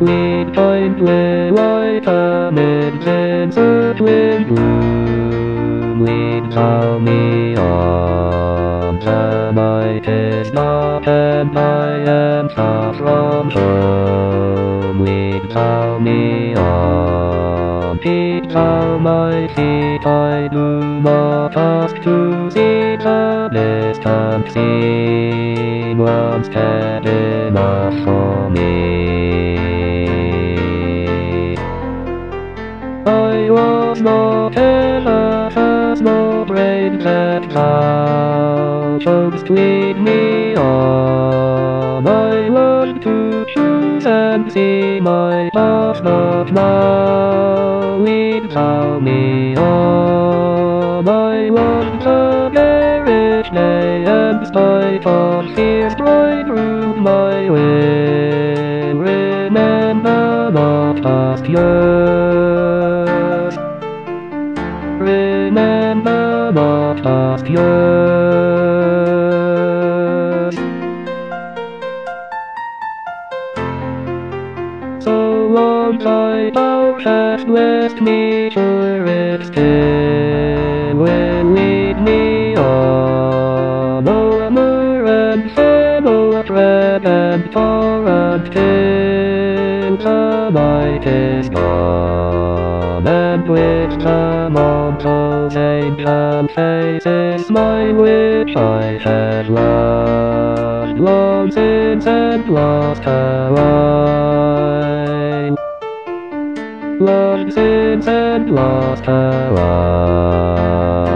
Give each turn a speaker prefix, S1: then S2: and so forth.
S1: weed point with vitamins in circling bloom. Weed tell me on termite is not and I am far from home. Weed tell me on peak tell my feet I do not ask to see the distant scene once dead enough for me. I was not enough as no brain that thou chose to lead me on. I want to choose and see my path not now. Lead thou me on. I want a garish day and spite of fears bright through my way. Remember not past years. Remember not past years. So long thou hast left me, sure it still will lead me on. O'er and fellow thread and torrent till the night is gone, and with the mountains ancient faces smile which I had loved long since and lost awhile. Long since and lost awhile.